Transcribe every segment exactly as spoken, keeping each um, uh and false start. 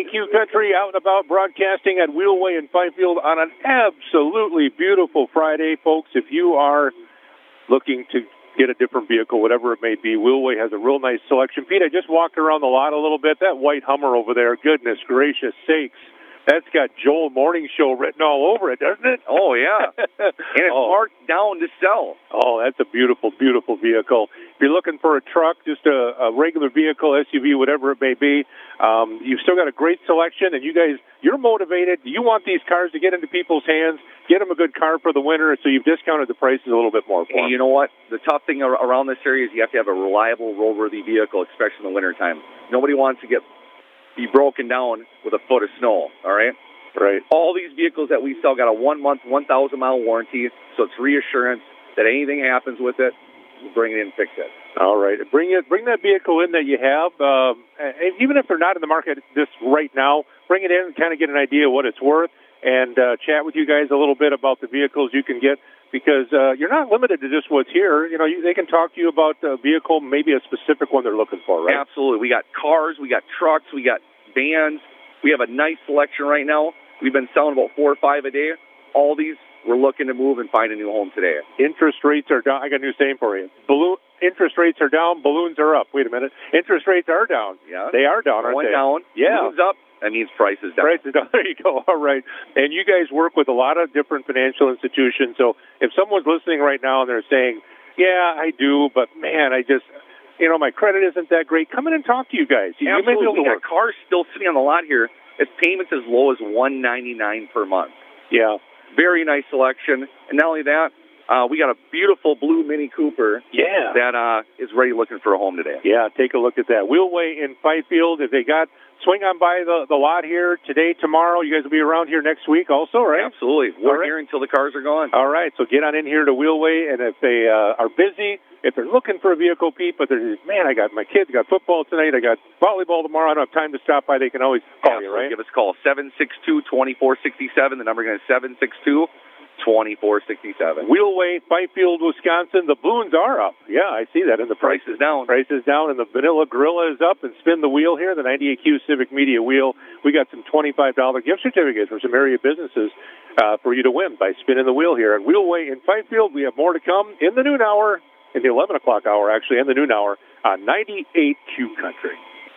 Q Country, out and about broadcasting at Wheelway in Fifield on an absolutely beautiful Friday. Folks, if you are looking to get a different vehicle, whatever it may be, Wheelway has a real nice selection. Pete, I just walked around the lot a little bit. That white Hummer over there, goodness gracious sakes. That's got Joel Morning Show written all over it, doesn't it? Oh, yeah. And it's oh. marked down to sell. Oh, that's a beautiful, beautiful vehicle. If you're looking for a truck, just a, a regular vehicle, S U V, whatever it may be, um, you've still got a great selection, and you guys, you're motivated. You want these cars to get into people's hands, get them a good car for the winter, so you've discounted the prices a little bit more for them. And you know what? The tough thing around this area is you have to have a reliable, roadworthy vehicle, especially in the wintertime. Nobody wants to get be broken down with a foot of snow, all right? Right. All these vehicles that we sell got a one-month, one thousand mile warranty, so it's reassurance that anything happens with it, we'll bring it in and fix it. All right. Bring it. Bring that vehicle in that you have. Um, even if they're not in the market this right now, bring it in and kind of get an idea of what it's worth and uh, chat with you guys a little bit about the vehicles you can get, because uh, you're not limited to just what's here. You know, you, they can talk to you about a vehicle, maybe a specific one they're looking for, right? Absolutely. We got cars, we got trucks, we got vans. We have a nice selection right now. We've been selling about four or five a day. All these, we're looking to move and find a new home today. Interest rates are down. I got a new saying for you. Balloon interest rates are down. Balloons are up. Wait a minute. Interest rates are down. Yeah. They are down, aren't Going they? down. Yeah. Balloons up. That means prices down. Prices down. There you go. All right. And you guys work with a lot of different financial institutions. So if someone's listening right now and they're saying, yeah, I do, but man, I just, you know, my credit isn't that great, come in and talk to you guys. You, Absolutely. you may be able to we work. got cars still sitting on the lot here. It's payments as low as one ninety-nine per month. Yeah. Very nice selection. And not only that, uh, we got a beautiful blue Mini Cooper yeah. that uh, is ready looking for a home today. Yeah, take a look at that. Wheelway in Fifield. If they got, swing on by the, the lot here today, tomorrow. You guys will be around here next week also, right? Absolutely. We're right. here until the cars are gone. All right, so get on in here to Wheelway, and if they uh, are busy, if they're looking for a vehicle, Pete, but they're just, man, I got my kids, got football tonight, I got volleyball tomorrow, I don't have time to stop by, they can always call Absolutely. you, right? Give us a call, seven six two, two four six seven. The number again is seven six two, two four six seven. Wheelway, Fifield, Wisconsin. The balloons are up. Yeah, I see that. And the price is down. Price is down, and the Vanilla Gorilla is up. And spin the wheel here, the ninety-eight Q Civic Media Wheel. We got some twenty-five dollars gift certificates for some area businesses uh, for you to win by spinning the wheel here. At Wheelway in Fifield, we have more to come in the noon hour, in the eleven o'clock hour, actually, and the noon hour on ninety-eight Q Country.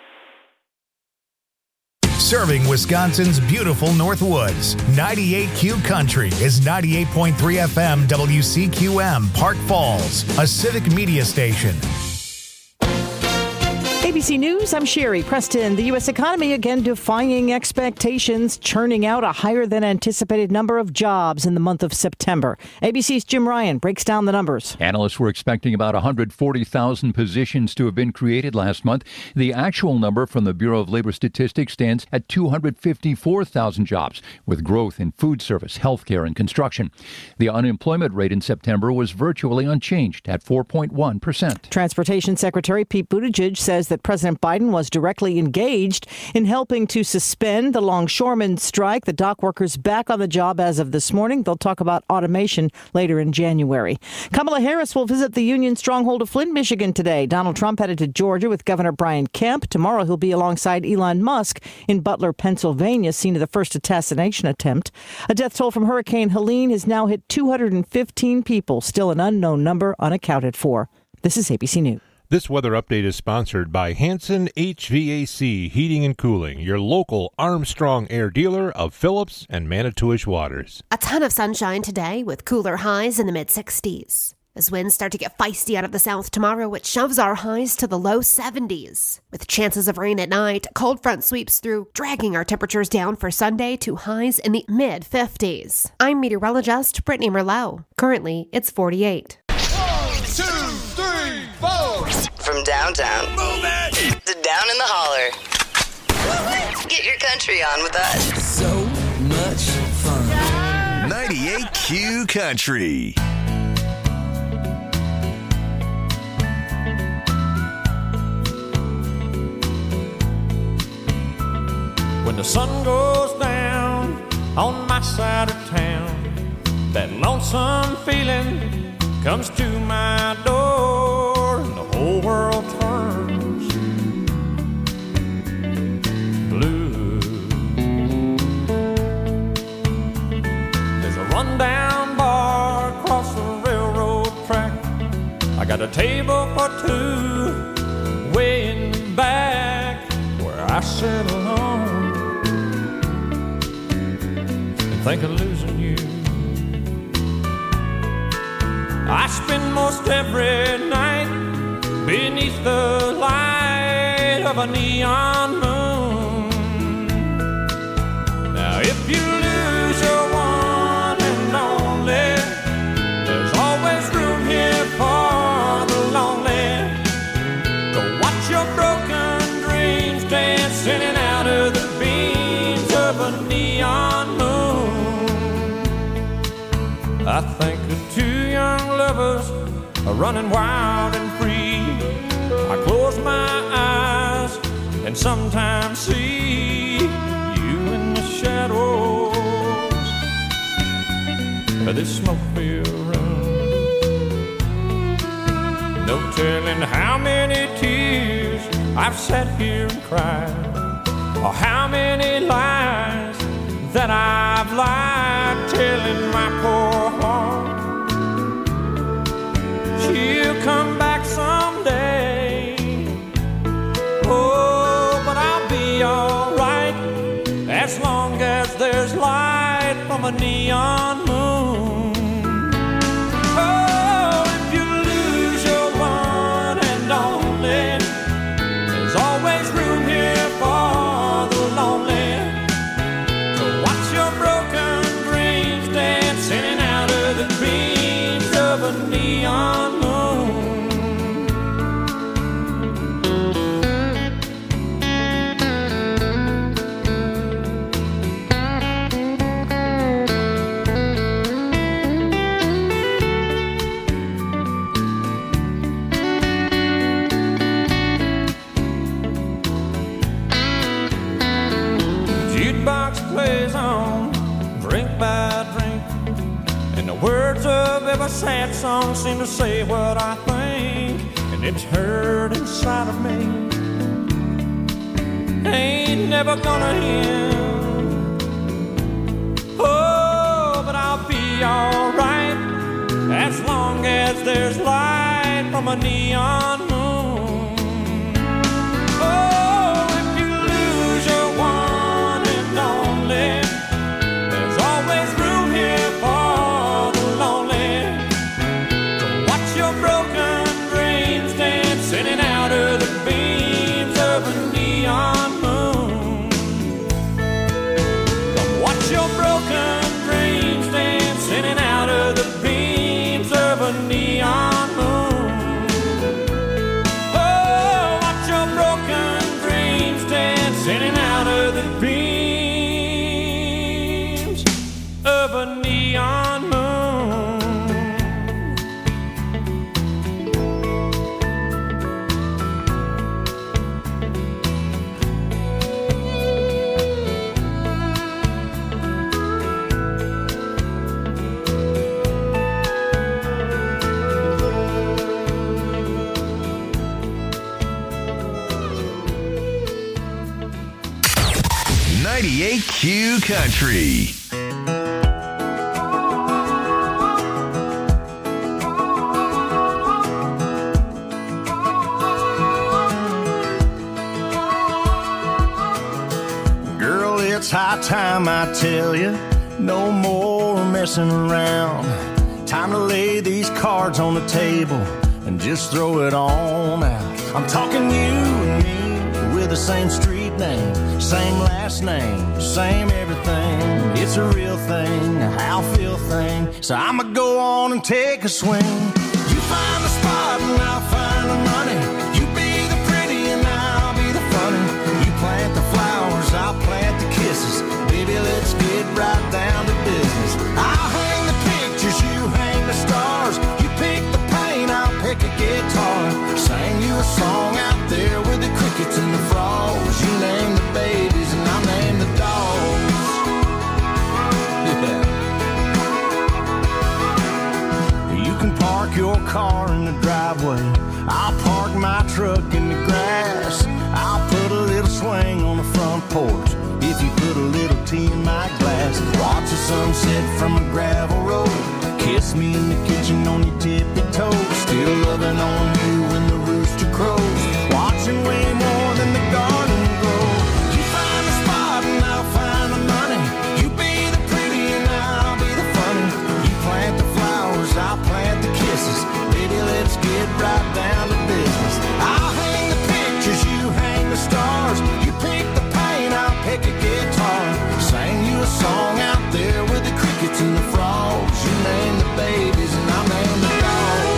Serving Wisconsin's beautiful Northwoods. ninety-eight Q Country is ninety-eight point three F M W C Q M, Park Falls, a civic media station. A B C News, I'm Sherry Preston. The U S economy again defying expectations, churning out a higher than anticipated number of jobs in the month of September. A B C's Jim Ryan breaks down the numbers. Analysts were expecting about one hundred forty thousand positions to have been created last month. The actual number from the Bureau of Labor Statistics stands at two hundred fifty-four thousand jobs, with growth in food service, healthcare, and construction. The unemployment rate in September was virtually unchanged at four point one percent. Transportation Secretary Pete Buttigieg says that President Biden was directly engaged in helping to suspend the longshoremen strike. The dock workers back on the job as of this morning. They'll talk about automation later in January. Kamala Harris will visit the Union stronghold of Flint, Michigan today. Donald Trump headed to Georgia with Governor Brian Kemp. Tomorrow he'll be alongside Elon Musk in Butler, Pennsylvania, scene of the first assassination attempt. A death toll from Hurricane Helene has now hit two hundred fifteen people, still an unknown number unaccounted for. This is A B C News. This weather update is sponsored by Hanson H V A C Heating and Cooling, your local Armstrong Air dealer of Phillips and Manitowish Waters. A ton of sunshine today with cooler highs in the mid-sixties. As winds start to get feisty out of the south tomorrow, it shoves our highs to the low seventies. With chances of rain at night, a cold front sweeps through, dragging our temperatures down for Sunday to highs in the mid-fifties. I'm meteorologist Brittany Merlot. Currently, it's forty-eight. One, two, three, four. From downtown Move it. to down in the holler. Get your country on with us. So much fun. ninety-eight Q Country. When the sun goes down on my side of town, that lonesome feeling comes to my door, and the whole world turns blue. a table for two, way in the back where I sit alone and think of losing you. I spend most every night beneath the light of a neon moon. Now if you lose your one and only, there's always room here for the lonely. Go watch your broken dreams dance in and out of the beams of a neon moon. I think of two young lovers are running wild and free. I close my eyes and sometimes see you in the shadows of this smoke-filled room. No telling how many tears I've sat here and cried, or how many lies that I've lied, telling my poor heart she'll come back someday. Oh, but I'll be alright as long as there's light from a neon moon. Oh, if you lose your one and only, there's always room here for the lonely. So watch your broken dreams dance in and out of the beams of a neon moon. Jukebox plays on, drink by drink, and the words of every sad song seem to say what I think, and it's heard inside of me. Ain't never gonna end. Oh, but I'll be alright as long as there's light from a neon moon. Oh, if you lose your one and only, there's always room here for the lonely. So watch your broken dreams dance in and out of the beams of a neon moon. Come watch your broken dreams dance in and out of the beams of a neon moon. Oh, watch your broken dreams dance in and out of the beams of a neon moon. ninety-eight Q Country. Girl, it's high time I tell you, no more messing around. Time to lay these cards on the table and just throw it on out. I'm talking you and me with the same street name, same last name, same everything. It's a real thing, a how feel thing. So I'ma go on and take a swing. You find the spot and I'll find the money. You be the pretty and I'll be the funny. You plant the flowers, I'll plant the kisses. Baby, let's get right down to business. I'll hang the pictures, you hang the stars. You pick the paint, I'll pick a guitar. Sing you a song out there with the crickets and the frogs. You name the babies and I'll name the dogs. Yeah. You can park your car in the driveway. I'll park my truck in the grass. I'll put a little swing on the front porch if you put a little tea in my glass. Watch the sunset from a gravel road. Kiss me in the kitchen on your tippy toes. Still loving on kisses. Baby, let's get right down to business. I'll hang the pictures, you hang the stars. You pick the paint, I'll pick a guitar. Sing you a song out there with the crickets and the frogs. You name the babies and I'll name the dogs.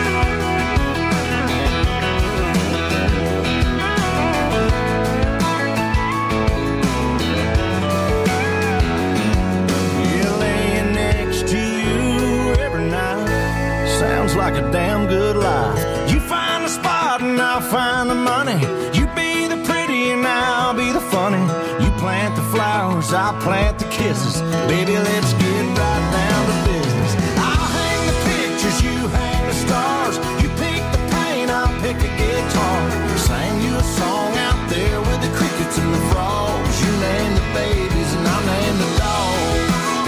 Yeah, laying next to you every night sounds like a damn good life. You find the spot and I'll find the money. You be the pretty and I'll be the funny. You plant the flowers, I'll plant the kisses. Baby, let's get right down to business. I'll hang the pictures, you hang the stars. You pick the paint, I'll pick a guitar. Sing you a song out there with the crickets and the frogs. You name the babies and I'll name the dogs.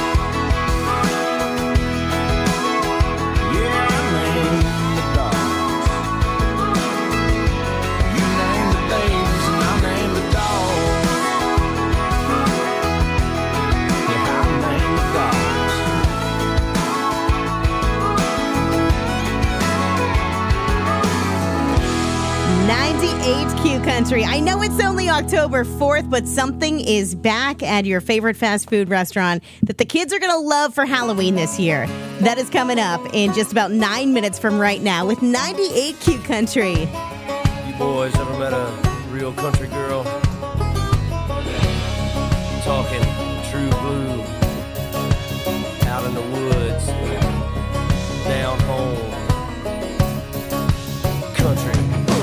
Yeah, I name the dogs. You name the babies and I'll name the dogs. Yeah, I'll name the dogs. ninety-eight Q Country. I know it's only October fourth, but something is back at your favorite fast food restaurant that the kids are going to love for Halloween this year. That is coming up in just about nine minutes from right now with ninety-eight Q Country. You boys ever met a real country girl? Talking true blue, out in the woods, down home, country.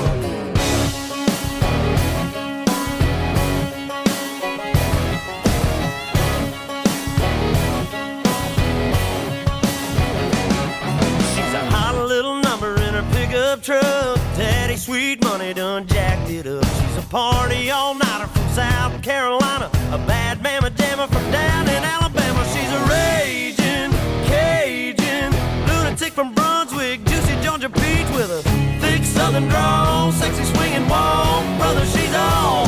Truck, Daddy Sweet Money done jacked it up. She's a party all-nighter from South Carolina, a bad mamma jamma from down in Alabama. She's a raging Cajun lunatic from Brunswick, juicy Georgia peach with a thick southern drawl, sexy swinging walk. Brother, she's all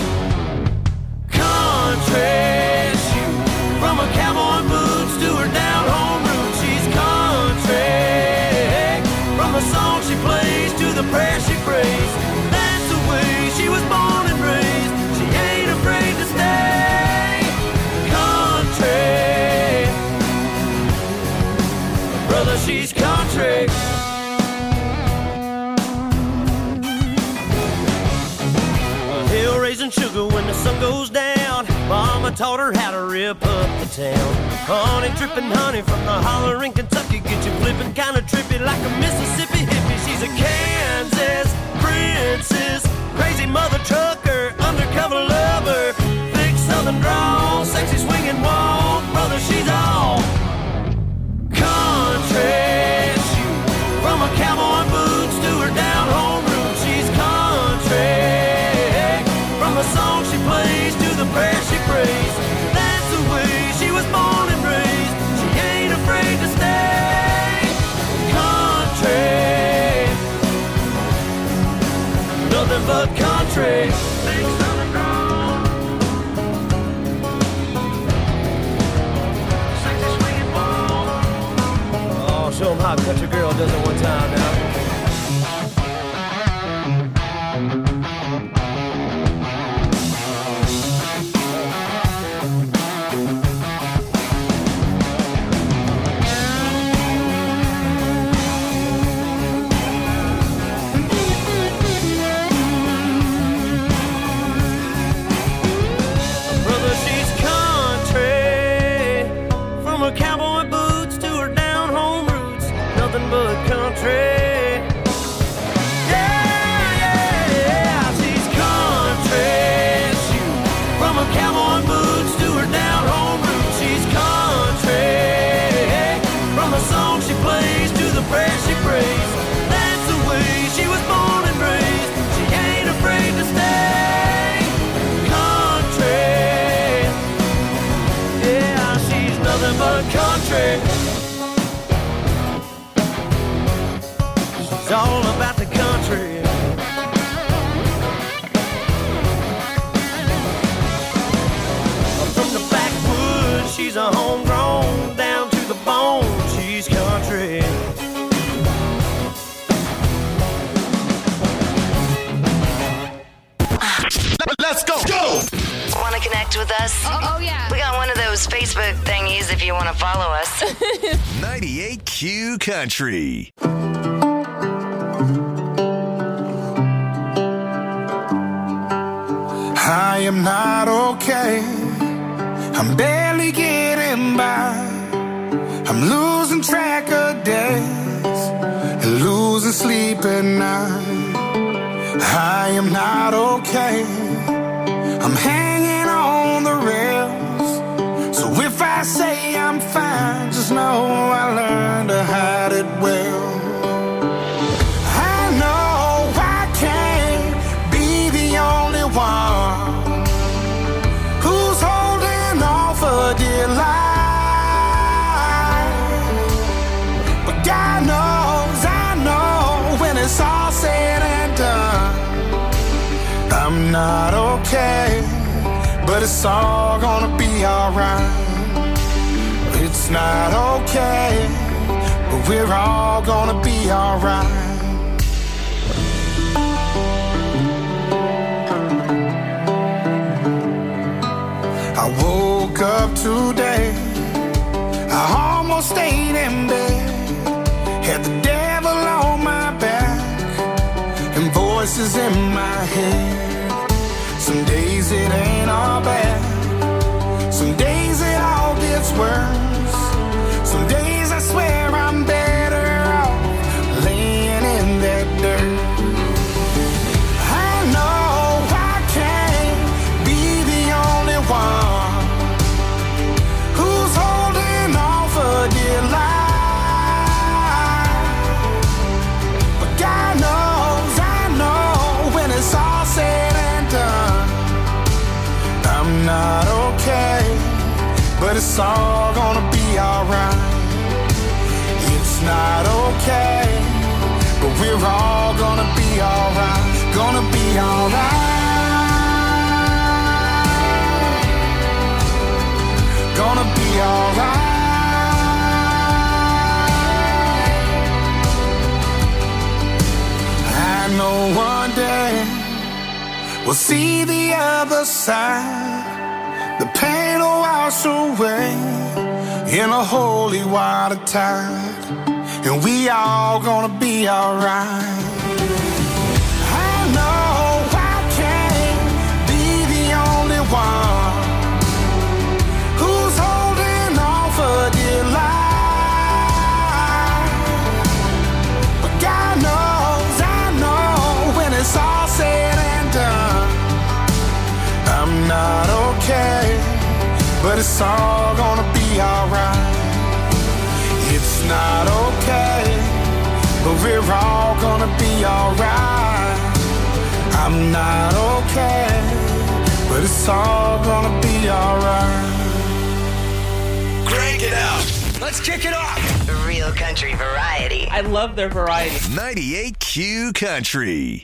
country. Shoot, from her cowboy boots to her down home roots, she's country. From the song she plays to the prayer she prays, that's the way she was born and raised. She ain't afraid to stay country. Brother, she's country. Hill raising sugar when the sun goes down. Mama taught her how to rip up the town. Honey dripping honey from the holler in Kentucky, get you flipping kind of trippy like a Mississippi hippie. She's a Kansas princess, crazy mother trucker, undercover lover, thick southern drawl, sexy swinging walk. Brother, she's all country. Shoot, from her cowboy boots to her down home roots, she's country. From the song she plays to the prayer she prays, that's the way she was born and raised. She ain't afraid to stay country. Nothing but country. Things nothing wrong. Sexy swinging ball. Oh, show them how a country girl does it one time now. Country. She's all about the country. From the backwoods, she's a homegrown, down to the bone, she's country. connect with us? Oh, oh yeah. We got one of those Facebook thingies if you want to follow us. ninety-eight Q Country. I am not okay. I'm barely getting by. I'm losing track of days and losing sleep at night. I am not okay. I'm hanging on the rails. So if I say I'm fine, just know I learned to hide it well. I know I can't be the only one who's holding on for dear life. But God knows, I know when it's all said and done, I'm not okay, but it's all gonna be alright. It's not okay, but we're all gonna be alright. I woke up today, I almost stayed in bed, had the devil on my back and voices in my head. Some days it ain't all bad, some days it all gets worse. Some days I swear I'm better off laying in that dirt. I know I can't be the only one who's holding on for dear life. But God knows, I know when it's all said and done, I'm not okay, but it's all gonna be alright. It's not okay, but we're all gonna be alright. Gonna be alright. Gonna be alright. I know one day we'll see the other side. The pain will wash away in a holy water tide, and we all gonna be alright. I know I can't be the only one who's holding on for dear life. But God knows, I know when it's all said and done, I'm not okay, but it's all gonna be alright. It's not okay, but we're all gonna be alright. I'm not okay, but it's all gonna be alright. Crank it up. Let's kick it off. Real country variety. I love their variety. ninety-eight Q Country.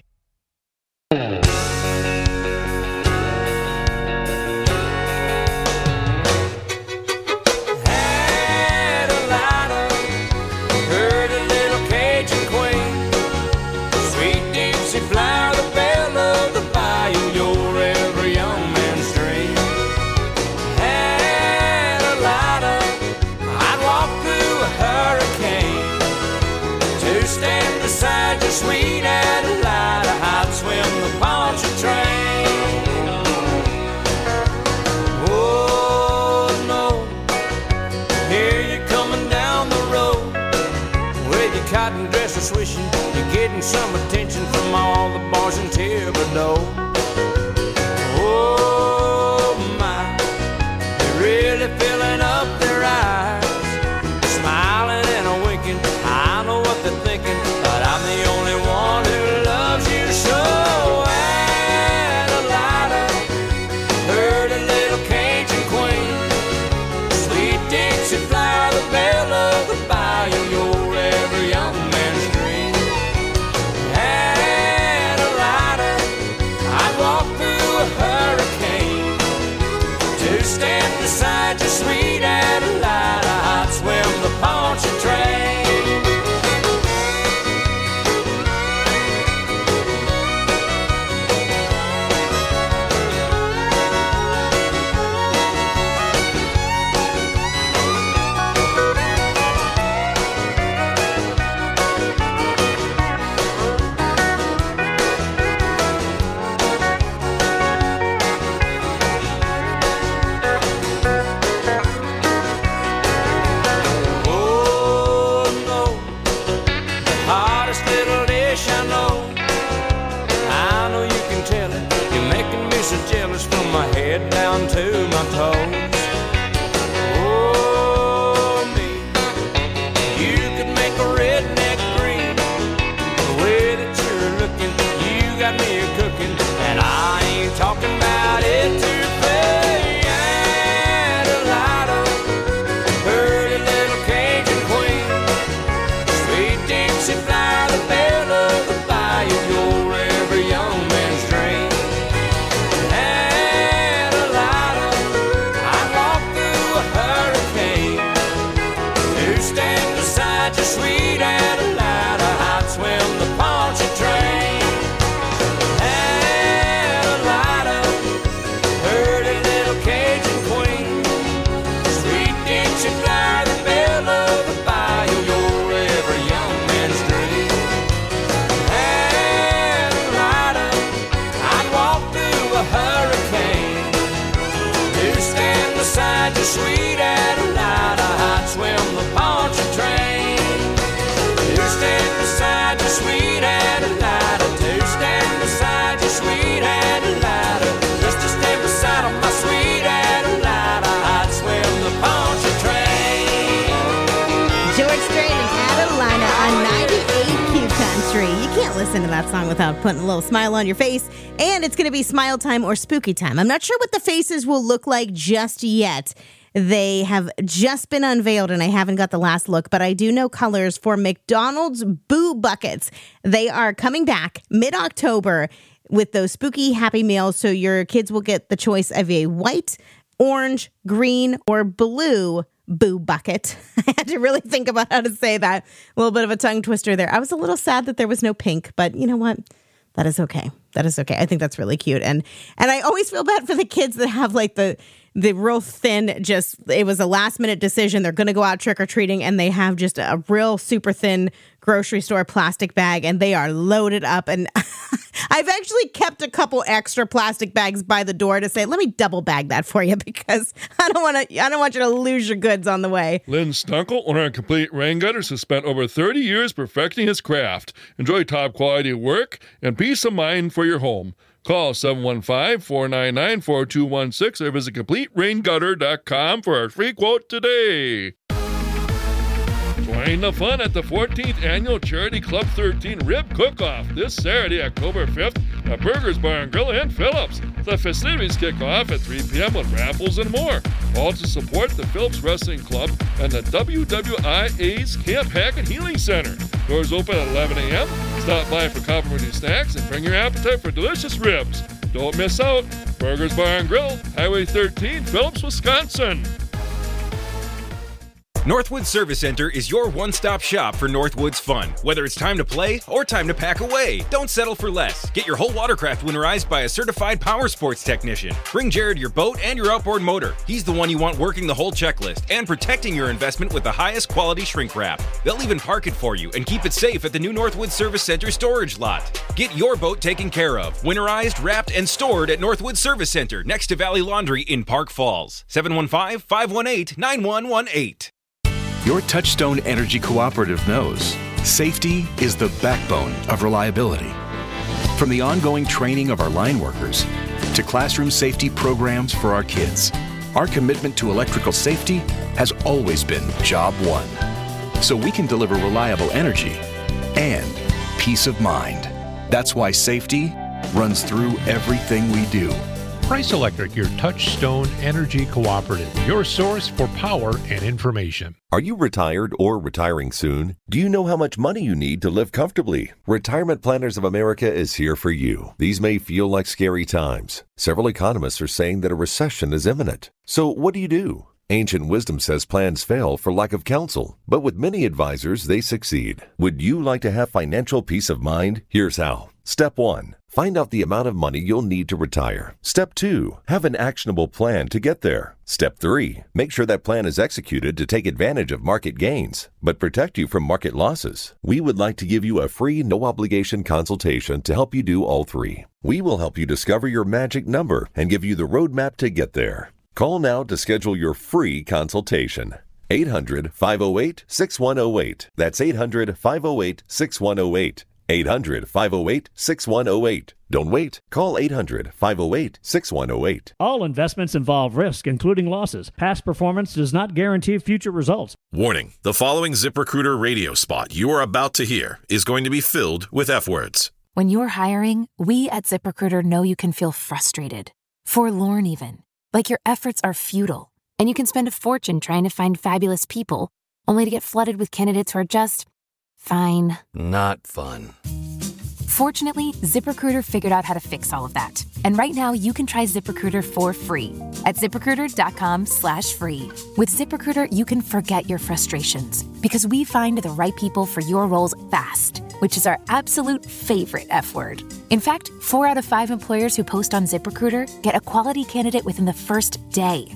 Sweet Adelina, I'd swim the Pontchartrain. Oh no, here you're coming down the road with your cotton dresser swishing. You're getting some attention from all the boys in Thibodeau. Oh my, they're really filling up their eyes, smiling and a winking. I know what they're thinking, but I'm the only one who loves you so. Adelina, pretty little Cajun queen, sweet Dixie flower, the belle of the bayou, you're every young man's dream. Adelina, I'd walk through a hurricane hottest little dish I know. I know you can tell it. You're making me so jealous from my head down to my toes. Oh, me, you could make a redneck green. The way that you're looking, you got me cooking, and I ain't talking about it too. Sweet Adelina, I'd swim the Pontchartrain. To stand beside you, sweet Adelina. To stand beside you, sweet Adelina. Just to stand beside of my sweet Adelina, I'd swim the Pontchartrain. George Strait and Adelina on ninety-eight Q Country. You can't listen to that song without putting a little smile on your face. And it's going to be smile time or spooky time. I'm not sure what the faces will look like just yet. They have just been unveiled, and I haven't got the last look, but I do know colors for McDonald's Boo Buckets. They are coming back mid-October with those spooky Happy Meals, so your kids will get the choice of a white, orange, green, or blue Boo Bucket. I had to really think about how to say that. A little bit of a tongue twister there. I was a little sad that there was no pink, but you know what? That is okay. That is okay. I think that's really cute. And and I always feel bad for the kids that have like the the real thin, just, it was a last minute decision. They're going to go out trick-or-treating and they have just a real super thin grocery store plastic bag and they are loaded up. And I've actually kept a couple extra plastic bags by the door to say, let me double bag that for you because I don't want to, I don't want you to lose your goods on the way. Lynn Stunkel, owner of Complete Rain Gutters, has spent over thirty years perfecting his craft. Enjoy top quality work and peace of mind for your home. Call seven one five, four nine nine, four two one six or visit complete rain gutter dot com for a free quote today. Join the fun at the fourteenth Annual Charity Club thirteen Rib Cook-Off this Saturday, October fifth at Burgers Bar and Grill in Phillips. The festivities kick off at three p.m. with raffles and more. All to support the Phillips Wrestling Club and the W W I A's Camp Hackett Healing Center. Doors open at eleven a.m. Stop by for complimentary snacks and bring your appetite for delicious ribs. Don't miss out. Burgers Bar and Grill, Highway thirteen, Phillips, Wisconsin. Northwood Service Center is your one-stop shop for Northwood's fun. Whether it's time to play or time to pack away, don't settle for less. Get your whole watercraft winterized by a certified power sports technician. Bring Jared your boat and your outboard motor. He's the one you want working the whole checklist and protecting your investment with the highest quality shrink wrap. They'll even park it for you and keep it safe at the new Northwood Service Center storage lot. Get your boat taken care of, winterized, wrapped, and stored at Northwood Service Center next to Valley Laundry in Park Falls. seven one five, five one eight, nine one one eight. Your Touchstone Energy Cooperative knows safety is the backbone of reliability. From the ongoing training of our line workers to classroom safety programs for our kids, our commitment to electrical safety has always been job one. So we can deliver reliable energy and peace of mind. That's why safety runs through everything we do. Price Electric, your Touchstone Energy Cooperative, your source for power and information. Are you retired or retiring soon? Do you know how much money you need to live comfortably? Retirement Planners of America is here for you. These may feel like scary times. Several economists are saying that a recession is imminent. So what do you do? Ancient wisdom says plans fail for lack of counsel, but with many advisors, they succeed. Would you like to have financial peace of mind? Here's how. Step one. Find out the amount of money you'll need to retire. Step two, have an actionable plan to get there. Step three, make sure that plan is executed to take advantage of market gains, but protect you from market losses. We would like to give you a free, no-obligation consultation to help you do all three. We will help you discover your magic number and give you the roadmap to get there. Call now to schedule your free consultation. eight hundred, five oh eight, six one oh eight. That's eight hundred, five oh eight, six one oh eight. eight hundred, five oh eight, six one oh eight. Don't wait. Call eight hundred, five oh eight, six one oh eight. All investments involve risk, including losses. Past performance does not guarantee future results. Warning, the following ZipRecruiter radio spot you are about to hear is going to be filled with F words. When you're hiring, we at ZipRecruiter know you can feel frustrated, forlorn even, like your efforts are futile, and you can spend a fortune trying to find fabulous people, only to get flooded with candidates who are just fine. Not fun. Fortunately, ZipRecruiter figured out how to fix all of that. And right now, you can try ZipRecruiter for free at ZipRecruiter.com slash free. With ZipRecruiter, you can forget your frustrations because we find the right people for your roles fast, which is our absolute favorite F word. In fact, four out of five employers who post on ZipRecruiter get a quality candidate within the first day.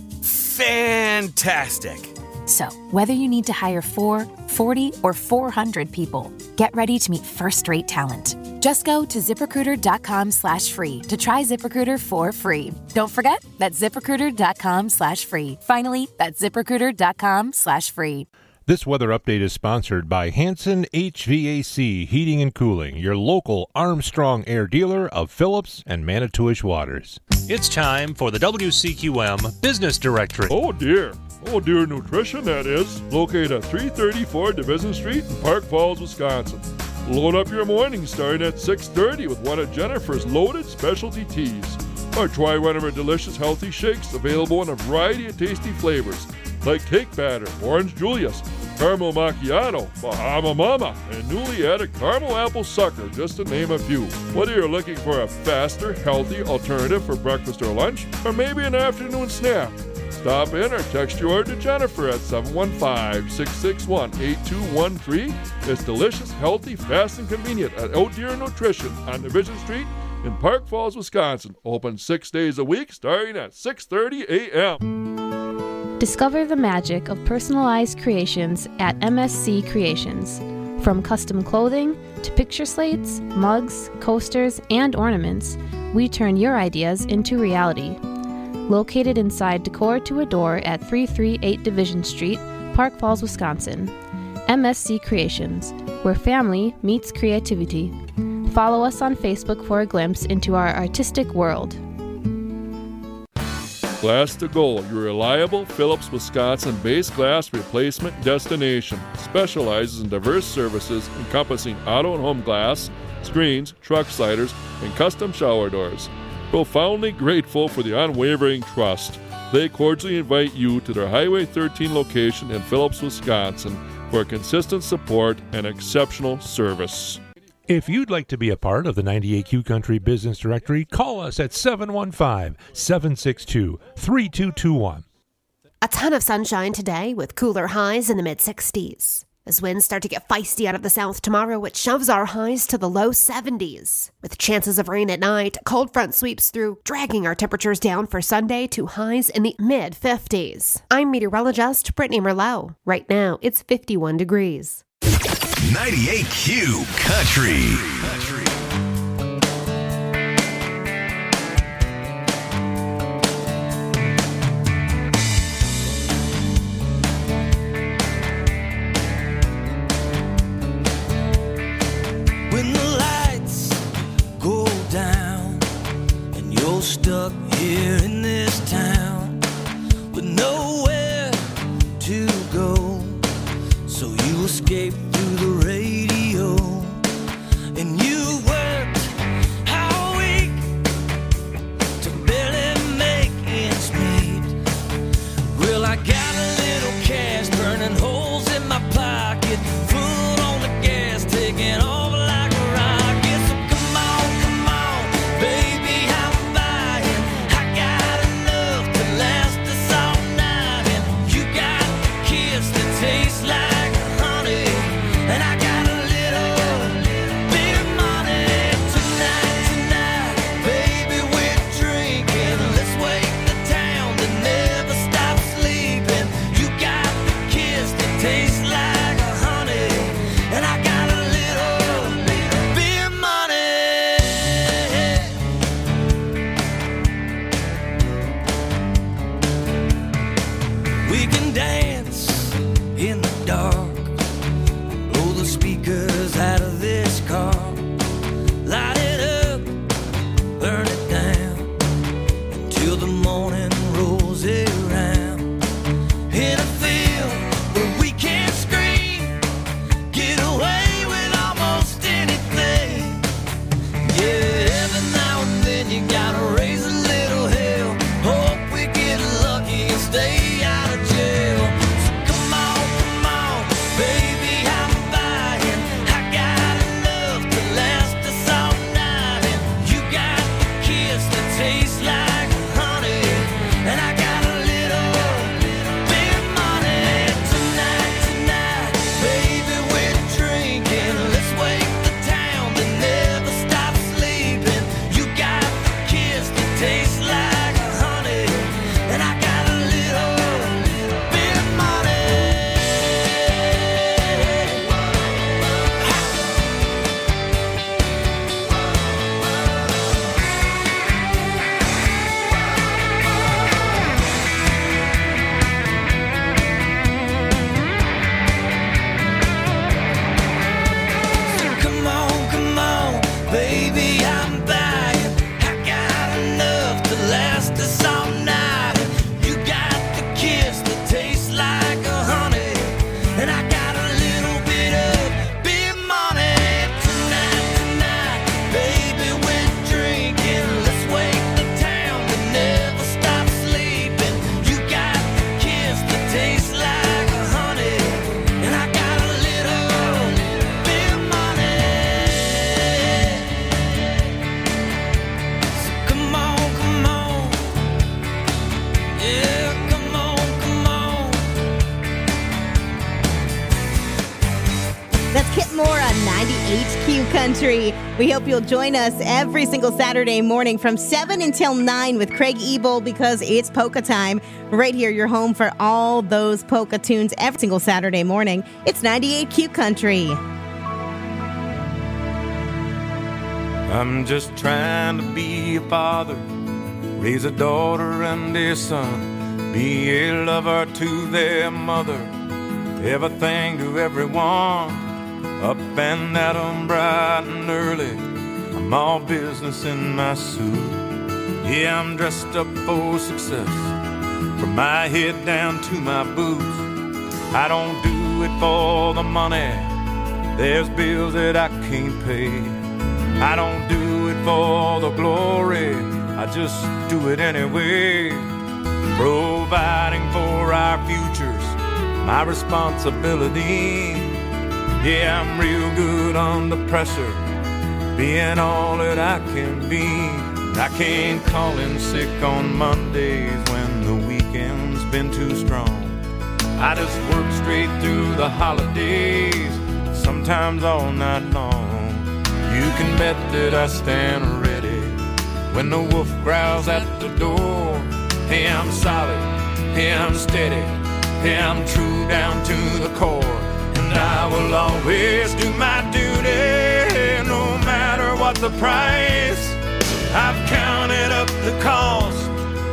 Fantastic. So, whether you need to hire four, forty, or four hundred people, get ready to meet first-rate talent. Just go to ZipRecruiter.com slash free to try ZipRecruiter for free. Don't forget, that's ZipRecruiter.com slash free. Finally, that's ZipRecruiter.com slash free. This weather update is sponsored by Hanson H V A C Heating and Cooling, your local Armstrong Air dealer of Phillips and Manitowish Waters. It's time for the W C Q M Business Directory. Oh dear. Oh dear Nutrition, that is. Located at three thirty-four Division Street in Park Falls, Wisconsin. Load up your morning starting at six thirty with one of Jennifer's loaded specialty teas. Or try one of her delicious healthy shakes available in a variety of tasty flavors like cake batter, orange Julius, caramel macchiato, Bahama Mama, and newly added caramel apple sucker, just to name a few. Whether you're looking for a faster, healthy alternative for breakfast or lunch, or maybe an afternoon snack, stop in or text your order to Jennifer at seven one five, six six one, eight two one three. It's delicious, healthy, fast, and convenient at Oh Dear Nutrition on Division Street in Park Falls, Wisconsin. Open six days a week starting at six thirty a.m. Discover the magic of personalized creations at M S C Creations. From custom clothing to picture slates, mugs, coasters, and ornaments, we turn your ideas into reality. Located inside Decor to Adore at three thirty-eight Division Street, Park Falls, Wisconsin. M S C Creations, where family meets creativity. Follow us on Facebook for a glimpse into our artistic world. Glass to Go, your reliable Phillips, Wisconsin base glass replacement destination. Specializes in diverse services encompassing auto and home glass, screens, truck sliders, and custom shower doors. Profoundly grateful for the unwavering trust. They cordially invite you to their Highway thirteen location in Phillips, Wisconsin for consistent support and exceptional service. If you'd like to be a part of the ninety-eight Q Country Business Directory, call us at seven one five, seven six two, three two two one. A ton of sunshine today with cooler highs in the mid sixties. As winds start to get feisty out of the south tomorrow, it shoves our highs to the low seventies. With chances of rain at night, a cold front sweeps through, dragging our temperatures down for Sunday to highs in the mid fifties. I'm meteorologist Brittany Merlot. Right now, it's fifty-one degrees. ninety-eight Q Country. When the lights go down and you're stuck here in this town with nowhere to go, so you escape through the radio, and you worked all week to barely make ends meet. Well, I got a little cash burning holes in my pocket, foot on the gas, taking off like a rocket. So come on, come on, baby, I'm buying. I got enough to last us all night, and you got a kiss that tastes like honey. Q Country. We hope you'll join us every single Saturday morning from seven until nine with Craig Ebel because it's polka time. Right here, your home for all those polka tunes every single Saturday morning. It's ninety-eight Q Country. I'm just trying to be a father, raise a daughter and a son, be a lover to their mother, everything to everyone, up and at 'em bright and early. I'm all business in my suit. Yeah, I'm dressed up for success, from my head down to my boots. I don't do it for the money, there's bills that I can't pay. I don't do it for the glory, I just do it anyway. Providing for our futures, my responsibility. Yeah, I'm real good under pressure, being all that I can be. I can't call in sick on Mondays when the weekend's been too strong. I just work straight through the holidays, sometimes all night long. You can bet that I stand ready when the wolf growls at the door. Hey, I'm solid, hey, I'm steady, hey, I'm true down to the core. And I will always do my duty, no matter what the price. I've counted up the cost,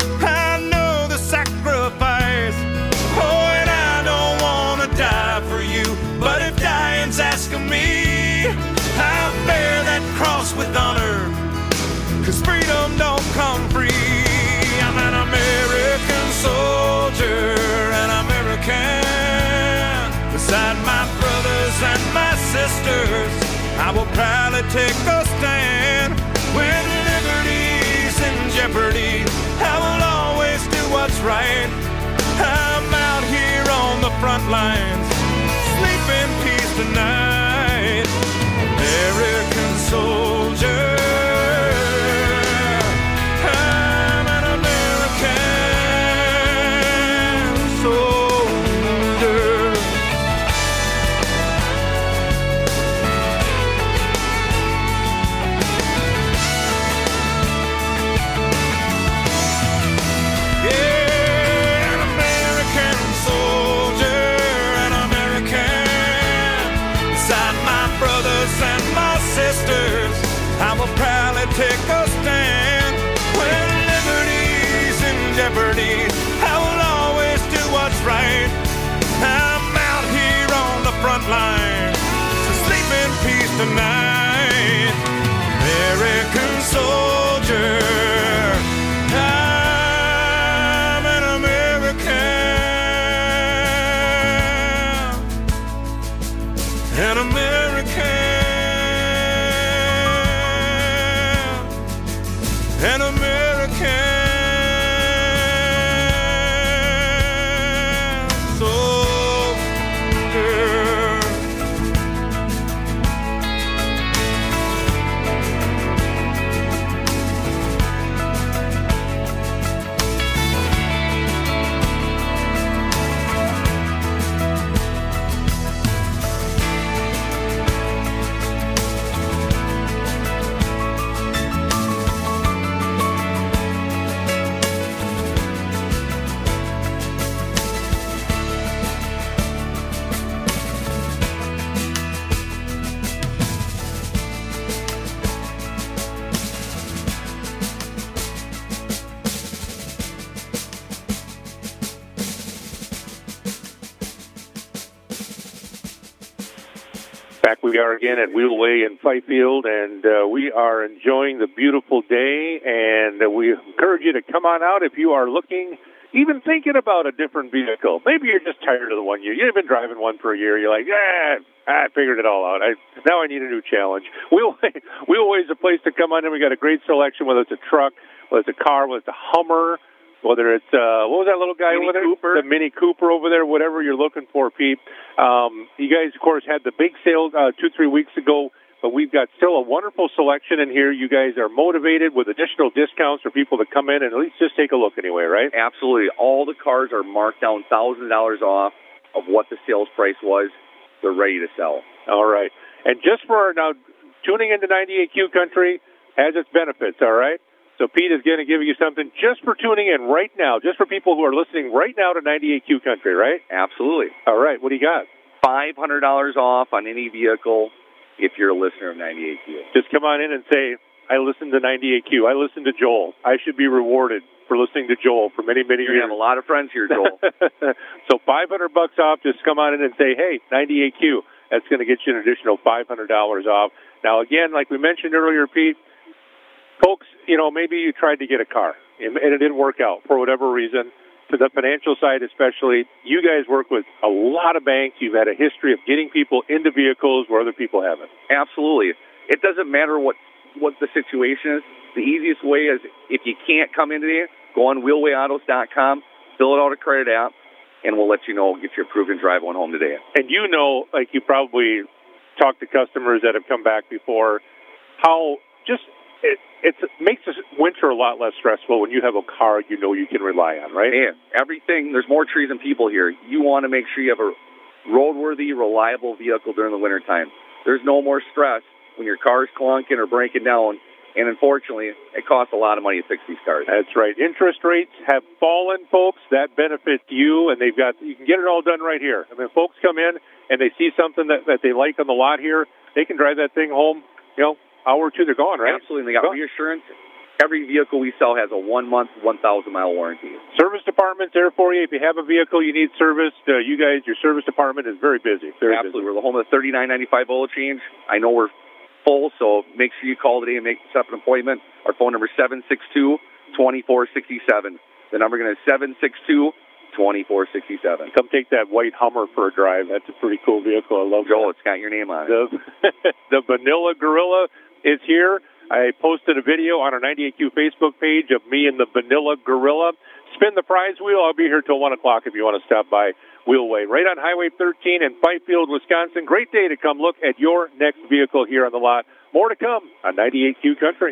I know the sacrifice. Oh, and I don't want to die for you, but if dying's asking me, I'll bear that cross with honor, 'cause freedom don't come free. I'm an American soldier, an American. Beside my brothers and my sisters, I will proudly take a stand. When liberty's in jeopardy, I will always do what's right. I'm out here on the front lines, sleep in peace tonight. American soldier, I'm an American soldier. Yeah, an American soldier, an American. Beside my brothers and my sisters, I will proudly take a stand. When liberty's in jeopardy, I will always do what's right. I'm out here on the front line, so sleep in peace tonight. American soldier, I'm an American, an American. An American soldier. Back we are again at Wheelway in Fifield, and uh, we are enjoying the beautiful day, and uh, we encourage you to come on out if you are looking, even thinking about a different vehicle. Maybe you're just tired of the one you, you've been driving one for a year. You're like, ah, I figured it all out. I, now I need a new challenge. Wheelway, Wheelway is a place to come on in. We got a great selection, whether it's a truck, whether it's a car, whether it's a Hummer, whether it's, uh, what was that little guy Mini over there? Cooper. The Mini Cooper over there, whatever you're looking for, Pete. Um, you guys, of course, had the big sale uh, two, three weeks ago, but we've got still a wonderful selection in here. You guys are motivated with additional discounts for people to come in and at least just take a look anyway, right? Absolutely. All the cars are marked down one thousand dollars off of what the sales price was. They're ready to sell. All right. And just for our, now, tuning into ninety-eight Q Country has its benefits, all right? So Pete is going to give you something just for tuning in right now, just for people who are listening right now to ninety-eight Q Country, right? Absolutely. All right, what do you got? five hundred dollars off on any vehicle if you're a listener of ninety-eight Q. Just come on in and say, I listen to ninety-eight Q. I listen to Joel. I should be rewarded for listening to Joel for many, many You're years. going to have a lot of friends here, Joel. So five hundred bucks off, just come on in and say, hey, ninety-eight Q. That's going to get you an additional five hundred dollars off. Now, again, like we mentioned earlier, Pete, folks, you know, maybe you tried to get a car and it didn't work out for whatever reason. To the financial side especially, you guys work with a lot of banks. You've had a history of getting people into vehicles where other people haven't. Absolutely. It doesn't matter what, what the situation is. The easiest way is if you can't come in today, go on wheelway autos dot com, fill it out a credit app, and we'll let you know, get you approved and drive one home today. And you know, like you probably talked to customers that have come back before, how just it it's, it makes the winter a lot less stressful when you have a car you know you can rely on, right? Man, everything, there's more trees than people here. You want to make sure you have a roadworthy, reliable vehicle during the wintertime. There's no more stress when your car's clunking or breaking down. And unfortunately, it costs a lot of money to fix these cars. That's right. Interest rates have fallen, folks. That benefits you, and they've got, you can get it all done right here. I mean, folks come in and they see something that, that they like on the lot here, they can drive that thing home, you know, hour or two, they're gone, right? Absolutely. And they got reassurance. Every vehicle we sell has a one-month, one thousand mile warranty. Service department's there for you. If you have a vehicle you need serviced, uh, you guys, your service department is very busy. Very Absolutely. busy. We're the home of the thirty-nine ninety-five oil change. I know we're full, so make sure you call today and make set up an appointment. Our phone number is seven six two, two four six seven. The number again is seven six two, two four six seven. Come take that white Hummer for a drive. That's a pretty cool vehicle. I love Joel, that. It's got your name on it. The, the Vanilla Gorilla is here. I posted a video on our ninety-eight Q Facebook page of me and the Vanilla Gorilla. Spin the prize wheel. I'll be here till one o'clock if you want to stop by Wheelway. Right on Highway thirteen in Fifield, Wisconsin. Great day to come look at your next vehicle here on the lot. More to come on ninety-eight Q Country.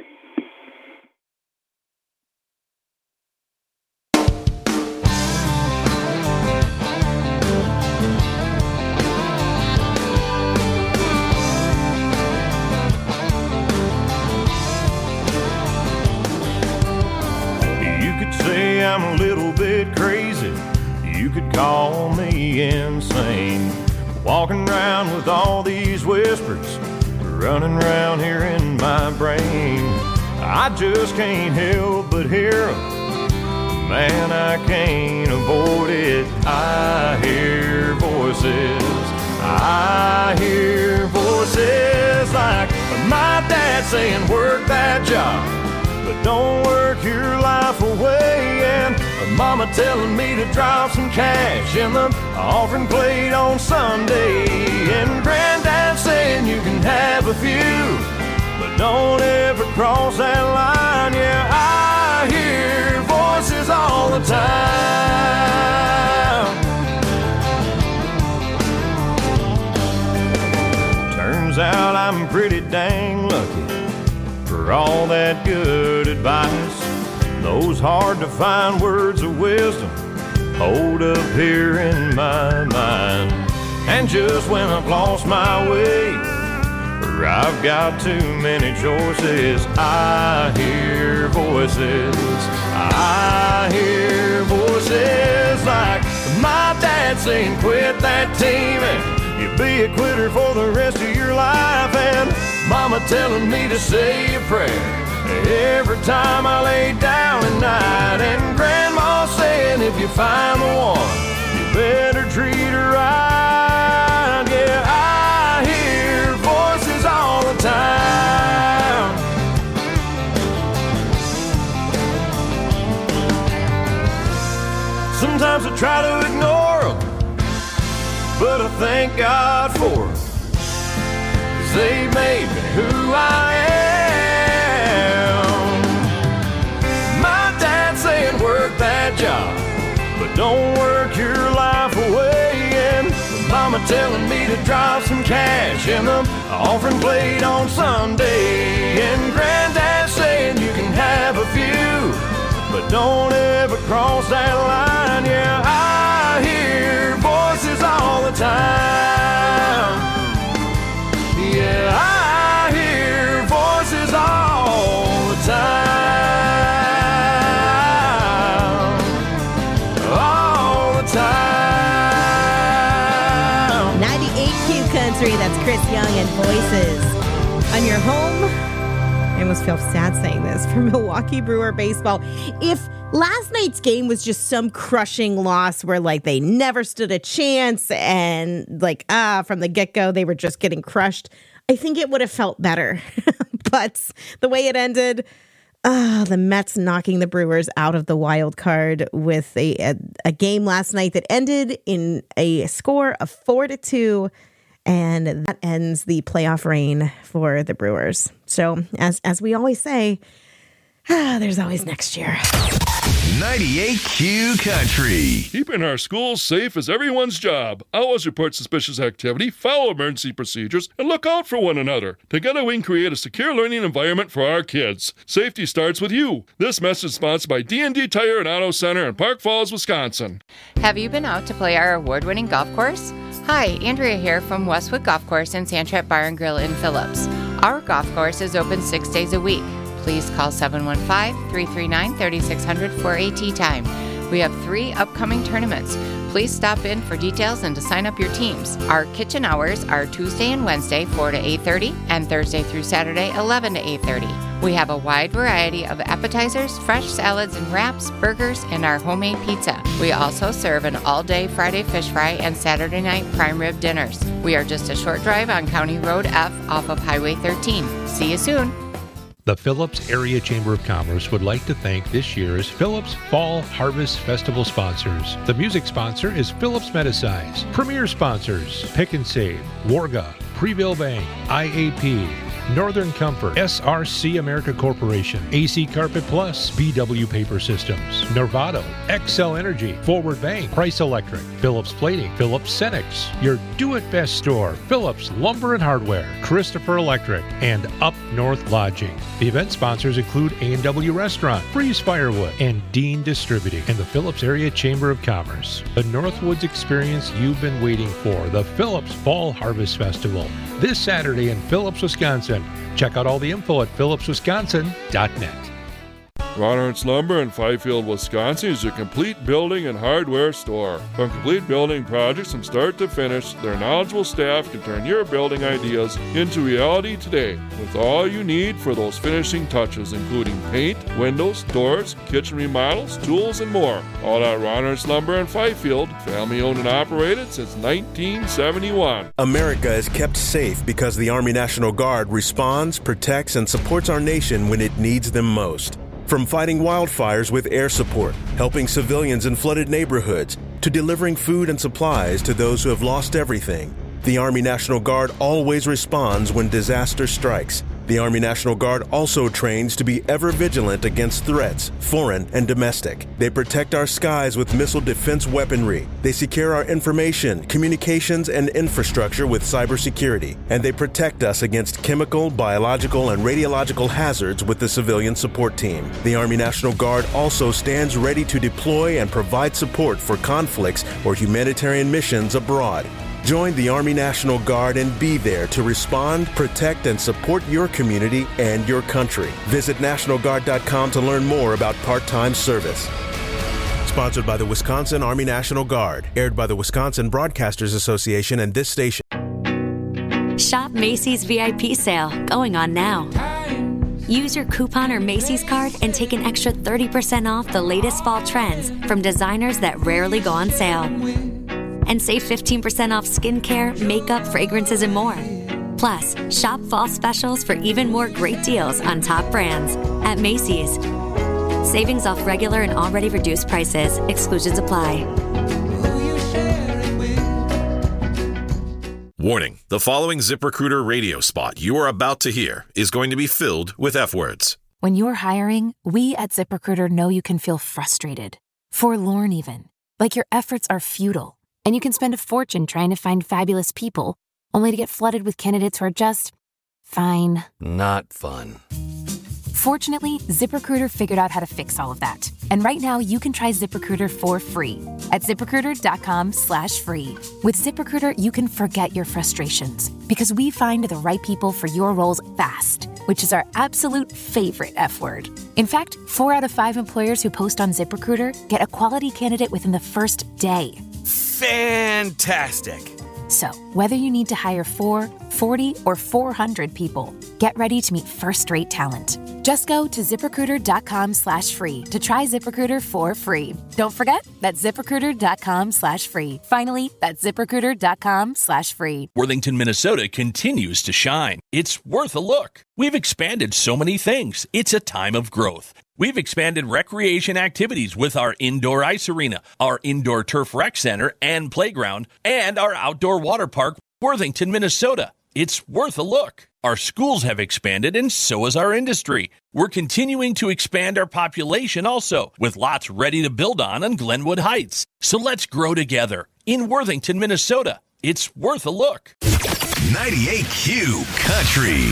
Say I'm a little bit crazy, you could call me insane. Walking around with all these whispers running around here in my brain. I just can't help but hear them. Man, I can't avoid it. I hear voices. I hear voices like my dad saying work that job, but don't work your life away. And mama telling me to drop some cash in the offering plate on Sunday. And granddad saying you can have a few, but don't ever cross that line. Yeah, I hear voices all the time. Turns out I'm pretty dang lucky for all that good advice. Those hard to find words of wisdom hold up here in my mind. And just when I've lost my way, or I've got too many choices, I hear voices. I hear voices like my dad saying quit that teaming, you'll be a quitter for the rest of your life. And mama telling me to say a prayer every time I lay down at night. And grandma saying if you find the one, you better treat her right. Yeah, I hear voices all the time. Sometimes I try to ignore them, but I thank God for them, 'cause they made me who I am. My dad saying work that job, but don't work your life away. And mama telling me to drop some cash in the offering plate on Sunday. And granddad saying you can have a few, but don't ever cross that line. Yeah, I hear voices all the time. Yeah, I hear Young and Voices on your home. I almost feel sad saying this, for Milwaukee Brewer baseball. If last night's game was just some crushing loss where like they never stood a chance and like, ah, from the get-go, they were just getting crushed, I think it would have felt better. But the way it ended, ah, the Mets knocking the Brewers out of the wild card with a, a, a game last night that ended in a score of four to two. And that ends the playoff reign for the Brewers. So, as as we always say, ah, there's always next year. ninety-eight Q Country. Keeping our schools safe is everyone's job. Always report suspicious activity, follow emergency procedures, and look out for one another. Together we can create a secure learning environment for our kids. Safety starts with you. This message is sponsored by D and D Tire and Auto Center in Park Falls, Wisconsin. Have you been out to play our award-winning golf course? Hi, Andrea here from Westwood Golf Course and Sandtrap Bar and Grill in Phillips. Our golf course is open six days a week. Please call seven one five, three three nine, three six zero zero for a tee time. We have three upcoming tournaments. Please stop in for details and to sign up your teams. Our kitchen hours are Tuesday and Wednesday, four to eight thirty, and Thursday through Saturday, eleven to eight thirty. We have a wide variety of appetizers, fresh salads and wraps, burgers, and our homemade pizza. We also serve an all-day Friday fish fry and Saturday night prime rib dinners. We are just a short drive on County Road F off of Highway thirteen. See you soon. The Phillips Area Chamber of Commerce would like to thank this year's Phillips Fall Harvest Festival sponsors. The music sponsor is Phillips Medisize. Premier sponsors, Pick and Save, Warga, Prevail Bank, I A P, Northern Comfort, S R C America Corporation, A C Carpet Plus, B W Paper Systems, Norvado, Excel Energy, Forward Bank, Price Electric, Phillips Plating, Phillips Senex, your do-it-best store, Phillips Lumber and Hardware, Christopher Electric, and Up North Lodging. The event sponsors include A and W Restaurant, Freeze Firewood, and Dean Distributing, and the Phillips Area Chamber of Commerce. The Northwoods experience you've been waiting for, the Phillips Fall Harvest Festival, this Saturday in Phillips, Wisconsin. Check out all the info at phillips wisconsin dot net. Ron Ernst Lumber in Fifield, Wisconsin is your complete building and hardware store. From complete building projects from start to finish, their knowledgeable staff can turn your building ideas into reality today with all you need for those finishing touches, including paint, windows, doors, kitchen remodels, tools, and more. All at Ron Ernst Lumber in Fifield, family owned and operated since nineteen seventy-one. America is kept safe because the Army National Guard responds, protects, and supports our nation when it needs them most. From fighting wildfires with air support, helping civilians in flooded neighborhoods, to delivering food and supplies to those who have lost everything, the Army National Guard always responds when disaster strikes. The Army National Guard also trains to be ever vigilant against threats, foreign and domestic. They protect our skies with missile defense weaponry. They secure our information, communications, and infrastructure with cybersecurity. And they protect us against chemical, biological, and radiological hazards with the civilian support team. The Army National Guard also stands ready to deploy and provide support for conflicts or humanitarian missions abroad. Join the Army National Guard and be there to respond, protect, and support your community and your country. Visit National Guard dot com to learn more about part-time service. Sponsored by the Wisconsin Army National Guard. Aired by the Wisconsin Broadcasters Association and this station. Shop Macy's V I P sale, going on now. Use your coupon or Macy's card and take an extra thirty percent off the latest fall trends from designers that rarely go on sale. And save fifteen percent off skincare, makeup, fragrances, and more. Plus, shop fall specials for even more great deals on top brands at Macy's. Savings off regular and already reduced prices. Exclusions apply. Warning, the following ZipRecruiter radio spot you are about to hear is going to be filled with F words. When you're hiring, we at ZipRecruiter know you can feel frustrated, forlorn even, like your efforts are futile. And you can spend a fortune trying to find fabulous people, only to get flooded with candidates who are just fine. Not fun. Fortunately, ZipRecruiter figured out how to fix all of that. And right now, you can try ZipRecruiter for free at ZipRecruiter.com slash free. With ZipRecruiter, you can forget your frustrations because we find the right people for your roles fast, which is our absolute favorite F word. In fact, four out of five employers who post on ZipRecruiter get a quality candidate within the first day. Fantastic. So, whether you need to hire four, forty, or four hundred people, get ready to meet first-rate talent. Just go to ZipRecruiter.com slash free to try ZipRecruiter for free. Don't forget, that's ZipRecruiter.com slash free. Finally, that's ZipRecruiter.com slash free. Worthington, Minnesota continues to shine. It's worth a look. We've expanded so many things. It's a time of growth. We've expanded recreation activities with our indoor ice arena, our indoor turf rec center and playground, and our outdoor water park, Worthington, Minnesota. It's worth a look. Our schools have expanded, and so has our industry. We're continuing to expand our population also, with lots ready to build on on Glenwood Heights. So let's grow together in Worthington, Minnesota. It's worth a look. ninety-eight Q Country.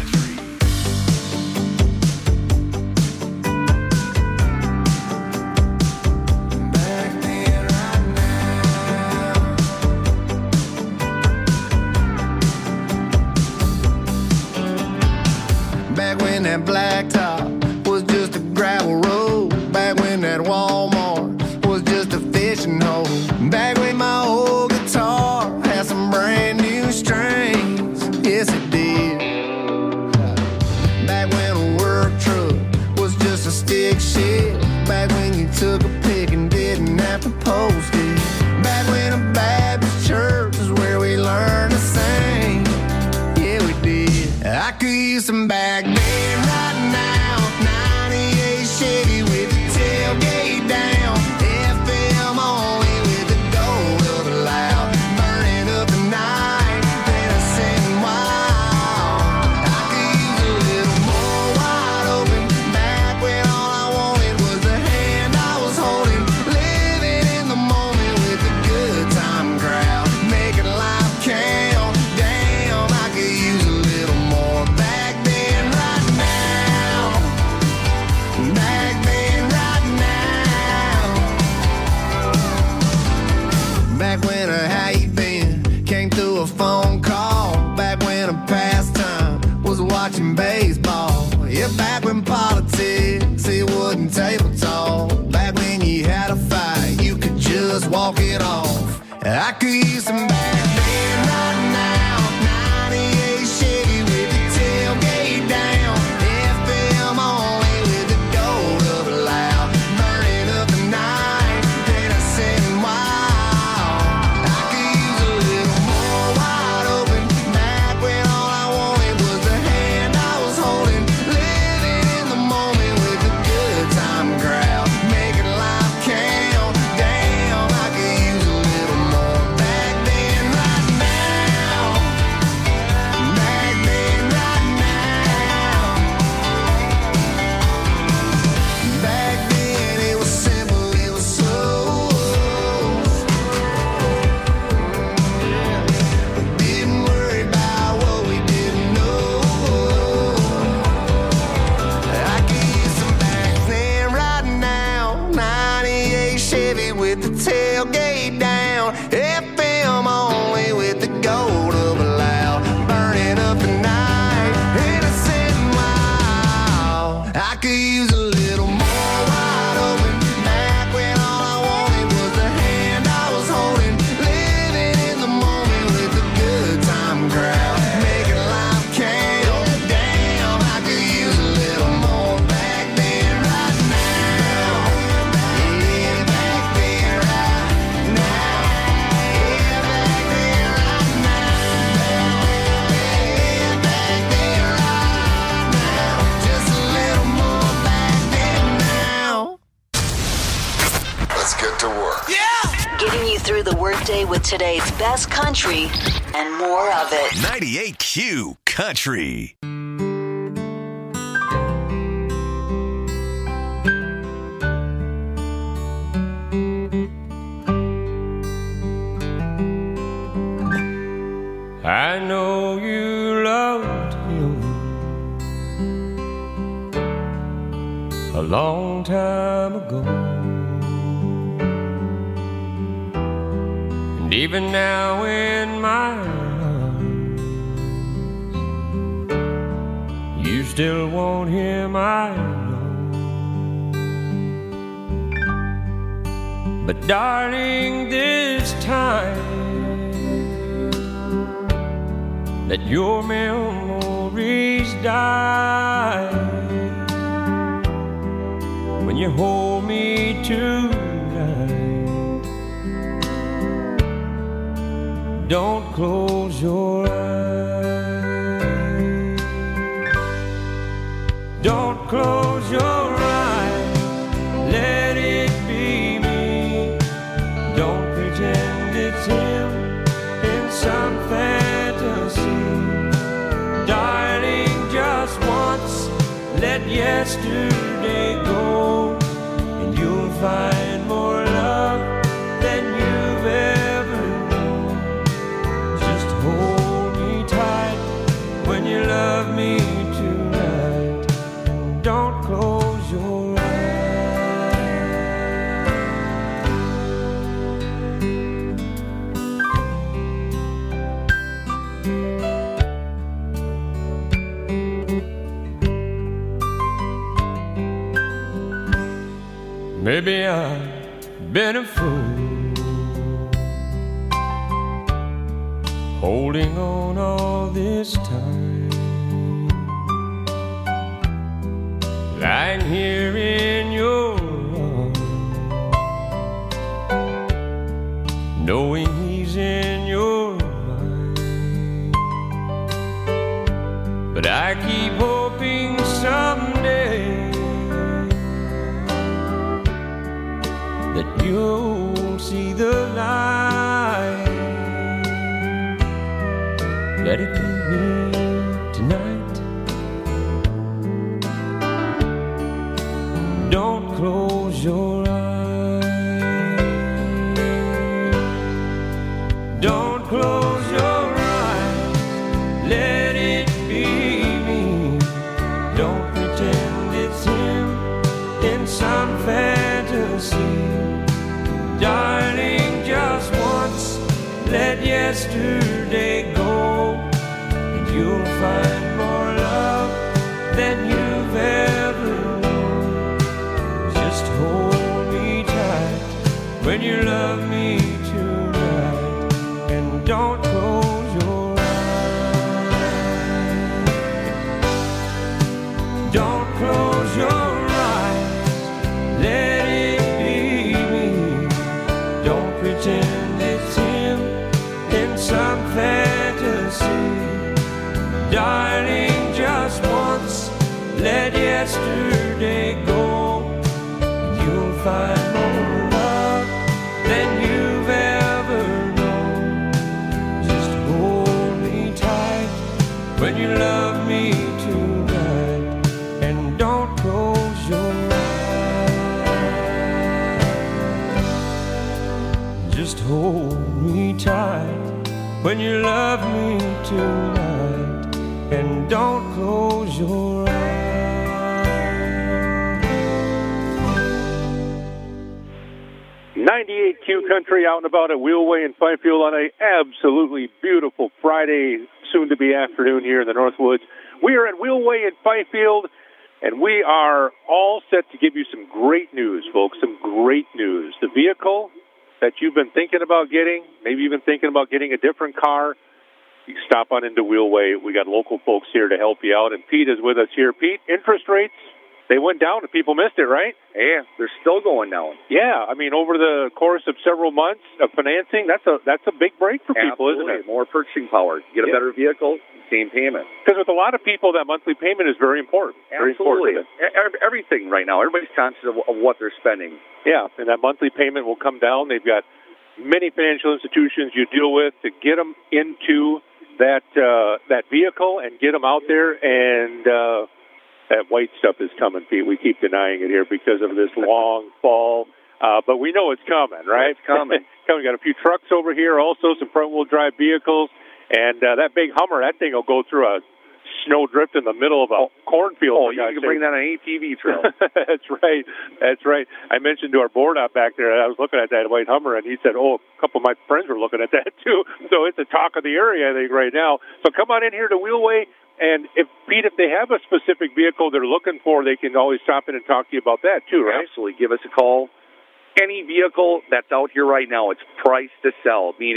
Back when that blacktop was just a gravel road. Back when that Walmart was just a fishing hole. Back when my old guitar had some brand new strings. Yes, it did. Back when a work truck was just a stick shift. Back when you took a pic and didn't have to post it. Back when a Baptist church was where we learned to sing. Yeah, we did. I could use some back then right now. ninety-eight Chevy with the tailgate down. F M only with the gold of a loud. Burning up the night, then I sing wild. I could use a little more wide open. Back when all I wanted was the hand I was holding. Living in the moment with the good time crowd. Making life count. Damn, I could use a little more back then right now. Back then right now. Back when a how you been came through a phone call. Back when a pastime was watching baseball. Yeah, back when politics, it wasn't table talk. Back when you had a fight, you could just walk it off. I could use some back then right now. ninety-eight Chevy with the tailgate down. F M only with the gold of a loud. Burning up the night, then I sing wild. I could use a little more wide open. Back when all I wanted was the hand I was holding. Living in the moment with the good time crowd. Making life count. Damn, I could use a little more back then right now. Back then right now. Back then it was simple, it was slow. Didn't worry about what we didn't know. I could use some back then right now. ninety-eight Chevy with the tailgate down. F M only with the gold of a loud. Burning up the night, and I said wow. I could use a little more wide open. Back when all I wanted was the hand I was holding. Living in the moment with the good time crowd. Making life count. Damn, I could use a little more back then right now. Yeah, back then right now. Yeah, back then right now. Yeah, back then right now. Just a little more back then now. Let's get to work. Getting you through the workday with today's best country and more of it. ninety-eight Q Country. I know you loved him a long time ago. And even now in my arms, you still want him, I know. But darling, this time let your memories die. When you hold me tonight, don't close your eyes. Don't close your eyes, let it be me. Don't pretend it's him in some fantasy. Darling, just once, let yesterday go, and you'll find more love than you've ever known. Just hold me tight when you love me tonight, and don't close your eyes. Maybe I've been a fool, holding on all this time, lying here in your arms, knowing he's in your mind. But I keep hoping someday that you'll see the light. Let it be me tonight. Don't close your eyes. Don't close your eyes. Let it be me. Don't pretend it's him in some fantasy. Darling, just once, let yesterday go, and you'll find more love than you've ever known. Just hold me tight when you love me tonight, and don't close your eyes. Don't close your eyes, let it pretend it's him in some fantasy. Darling, just once, let yesterday go, and you'll find more love than you've ever known. Just hold me tight when you love me tonight, and don't close your eyes. Just hold me tight when you love me tonight, and don't close your eyes. ninety-eight Q Country out and about at Wheelway in Fifield on a absolutely beautiful Friday, soon-to-be afternoon here in the Northwoods. We are at Wheelway in Fifield, and we are all set to give you some great news, folks, some great news. The vehicle that you've been thinking about getting, maybe you've been thinking about getting a different car, you stop on into Wheelway. We got local folks here to help you out, and Pete is with us here. Pete, interest rates, they went down and people missed it, right? Yeah, they're still going down. Yeah, I mean, over the course of several months of financing, that's a that's a big break for people, Absolutely. isn't it? More purchasing power. Get a Yeah. better vehicle, same payment. Because with a lot of people, that monthly payment is very important. Very Absolutely. important. E- Everything right now. Everybody's conscious of, of what they're spending. Yeah, and that monthly payment will come down. They've got many financial institutions you deal with to get them into that uh, that vehicle and get them out there. And uh, that white stuff is coming, Pete. We keep denying it here because of this long fall. Uh, but we know it's coming, right? It's coming. We got a few trucks over here, also some front-wheel drive vehicles. And uh, that big Hummer, that thing will go through a snow drift in the middle of a cornfield. Oh, you can bring that on an A T V trail. That's right. That's right. I mentioned to our board out back there, I was looking at that white Hummer, and he said, oh, a couple of my friends were looking at that too. So it's the talk of the area, I think, right now. So come on in here to Wheelway, and if Pete, if they have a specific vehicle they're looking for, they can always stop in and talk to you about that too, right? Absolutely. Give us a call. Any vehicle that's out here right now, it's priced to sell, meaning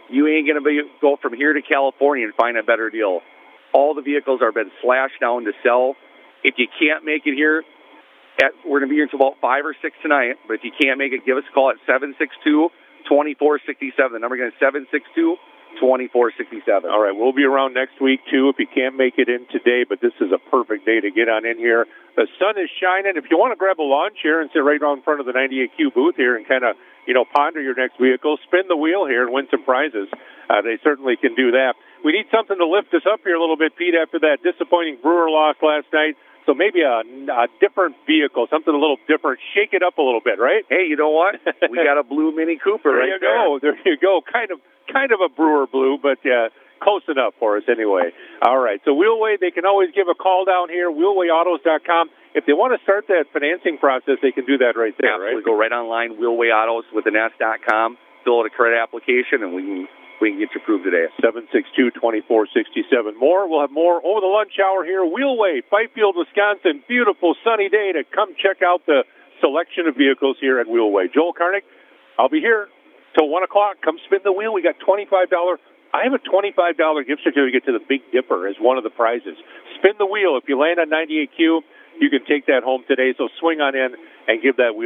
You ain't going to be go from here to California and find a better deal. All the vehicles are been slashed down to sell. If you can't make it here, at, we're going to be here until about five or six tonight. But if you can't make it, give us a call at seven six two, two four six seven. The number again is seven six two, two four six seven. All right, we'll be around next week, too, if you can't make it in today. But this is a perfect day to get on in here. The sun is shining. If you want to grab a lawn chair and sit right around in front of the ninety-eight Q booth here and kind of, you know, ponder your next vehicle, spin the wheel here and win some prizes. Uh, they certainly can do that. We need something to lift us up here a little bit, Pete, after that disappointing Brewer loss last night. So maybe a, a different vehicle, something a little different. Shake it up a little bit, right? Hey, you know what? We got a blue Mini Cooper there right you go. there. There you go. Kind of kind of a Brewer blue, but uh, close enough for us anyway. All right. So Wheelway, they can always give a call down here, wheelway autos dot com. If they want to start that financing process, they can do that right there, Absolutely. right? Go right online, Wheelway Autos with an S dot com, fill out a credit application, and we can we can get you approved today. seven six two, two four six seven. More. We'll have more over the lunch hour here. Wheelway, Fifield, Wisconsin. Beautiful sunny day to come check out the selection of vehicles here at Wheelway. Joel Karnick, I'll be here till one o'clock. Come spin the wheel. We got twenty-five dollars. I have a twenty-five dollars gift certificate to the Big Dipper as one of the prizes. Spin the wheel. If you land on ninety-eight Q, you can take that home today. So swing on in and give that wheel.